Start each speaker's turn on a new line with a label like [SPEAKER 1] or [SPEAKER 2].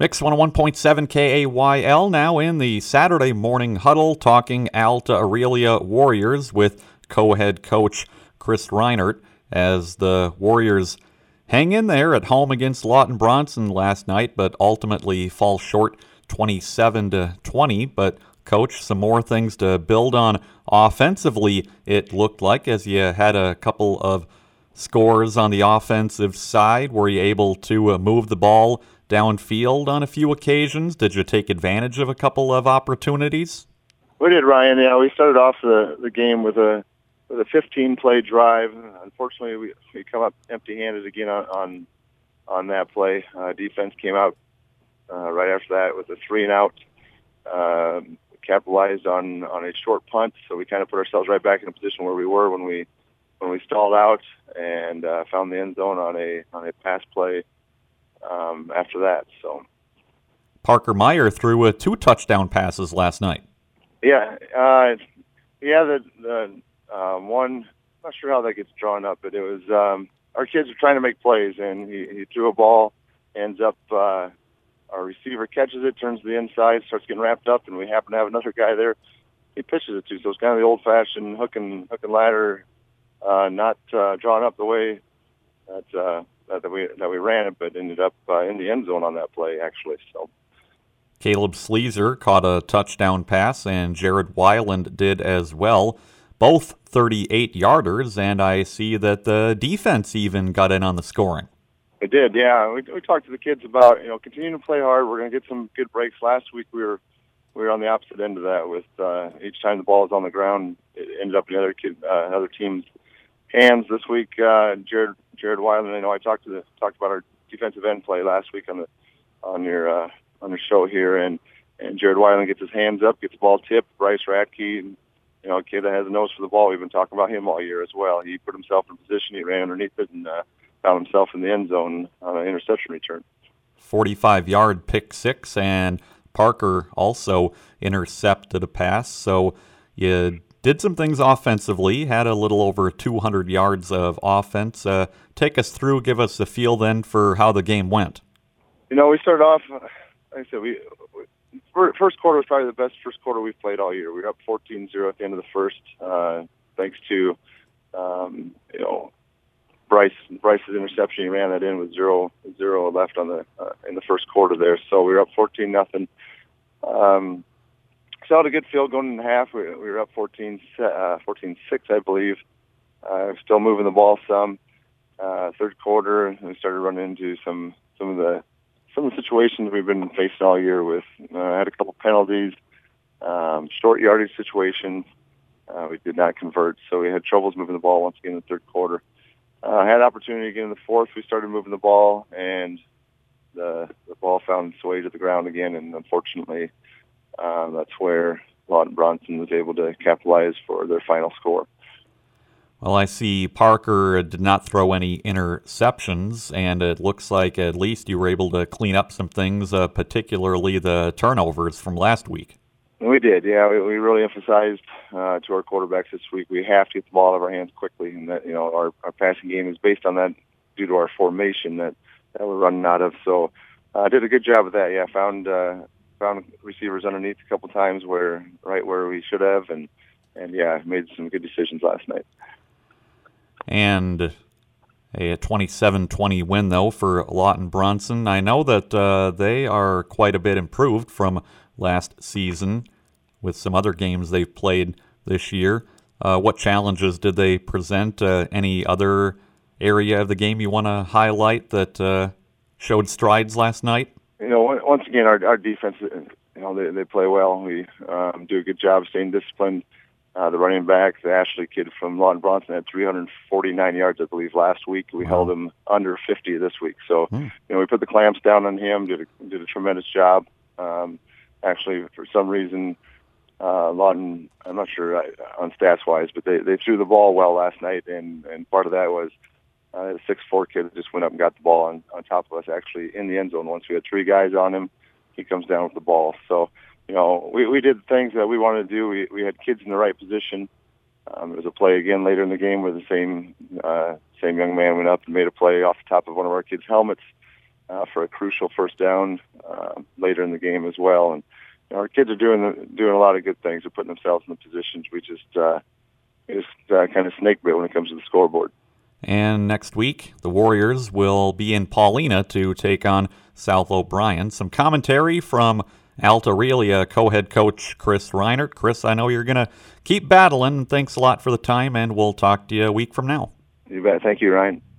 [SPEAKER 1] Mix 101.7 KAYL now in the Saturday morning huddle talking Alta Aurelia Warriors with co-head coach Chris Reinert as the Warriors hang in there at home against Lawton Bronson last night, but ultimately fall short 27-20. But coach, some more things to build on offensively, it looked like, as you had a couple of scores on the offensive side. Were you able to move the ball downfield on a few occasions? Did you take advantage of a couple of opportunities?
[SPEAKER 2] We did, Ryan. Yeah, we started off the game with a 15-play drive. Unfortunately, we come up empty-handed again on that play. Defense came out right after that with a 3-and-out. Capitalized on a short punt, so we kind of put ourselves right back in a position where we were when we stalled out and found the end zone on a pass play after that. So
[SPEAKER 1] Parker Meyer threw 2 touchdown passes last night.
[SPEAKER 2] Yeah, the one, I'm not sure how that gets drawn up, but it was our kids were trying to make plays, and he threw a ball, ends up our receiver catches it, turns to the inside, starts getting wrapped up, and we happen to have another guy there he pitches it to. So it's kind of the old-fashioned hook and ladder, not drawn up the way that we ran it, but ended up in the end zone on that play, actually. So
[SPEAKER 1] Caleb Sleezer caught a touchdown pass, and Jared Weiland did as well. Both 38-yarders, and I see that the defense even got in on the scoring.
[SPEAKER 2] It did, yeah. We talked to the kids about, continuing to play hard. We're going to get some good breaks. Last week we were on the opposite end of that with each time the ball was on the ground, it ended up in another team's hands. This week, Jared Weiland, I talked about our defensive end play last week on your show here, and Jared Weiland gets his hands up, gets the ball tipped. Bryce Radke, a kid that has a nose for the ball. We've been talking about him all year as well. He put himself in position. He ran underneath it and found himself in the end zone on an interception return.
[SPEAKER 1] 45-yard pick six, and Parker also intercepted a pass. So you did some things offensively, had a little over 200 yards of offense. Take us through, give us a feel then for how the game went.
[SPEAKER 2] We started off, like I said, first quarter was probably the best first quarter we've played all year. We were up 14-0 at the end of the first, thanks to, Bryce's interception. He ran that in with 0 left on in the first quarter there. So we were up 14-0. So had a good field going in half. We were up 14-6, I believe. Still moving the ball some. Third quarter, we started running into some of the situations we've been facing all year with. Had a couple penalties, short yardage situations. We did not convert, so we had troubles moving the ball once again in the third quarter. Had opportunity again in the fourth. We started moving the ball, and the ball found its way to the ground again, and unfortunately, that's where Lawton Bronson was able to capitalize for their final score.
[SPEAKER 1] Well, I see Parker did not throw any interceptions, and it looks like at least you were able to clean up some things, particularly the turnovers from last week.
[SPEAKER 2] We did, yeah. We really emphasized to our quarterbacks this week, we have to get the ball out of our hands quickly, and that our passing game is based on that due to our formation that we're running out of. So I did a good job of that. Yeah, found receivers underneath a couple times right where we should have, and yeah, made some good decisions last night.
[SPEAKER 1] And a 27-20 win, though, for Lawton Bronson. I know that they are quite a bit improved from last season with some other games they've played this year. What challenges did they present? Any other area of the game you want to highlight that showed strides last night?
[SPEAKER 2] Once again, our defense, they play well. We do a good job staying disciplined. The running back, the Ashley kid from Lawton Bronson, had 349 yards, I believe, last week. We held him under 50 this week. So, we put the clamps down on him, did a tremendous job. Actually, for some reason, Lawton, I'm not sure on stats-wise, but they threw the ball well last night, and part of that was a 6'4" kid that just went up and got the ball on top of us, actually, in the end zone. Once we had 3 guys on him, he comes down with the ball. So, we did things that we wanted to do. We had kids in the right position. There was a play again later in the game where the same young man went up and made a play off the top of one of our kids' helmets for a crucial first down. later in the game as well. And our kids are doing a lot of good things. They're putting themselves in the positions we just kind of snake bit when it comes to the scoreboard.
[SPEAKER 1] And next week, the Warriors will be in Paulina to take on South O'Brien. Some commentary from Alta Aurelia co-head coach Chris Reinert. Chris, I know you're going to keep battling. Thanks a lot for the time, and we'll talk to you a week from now.
[SPEAKER 2] You bet. Thank you, Ryan.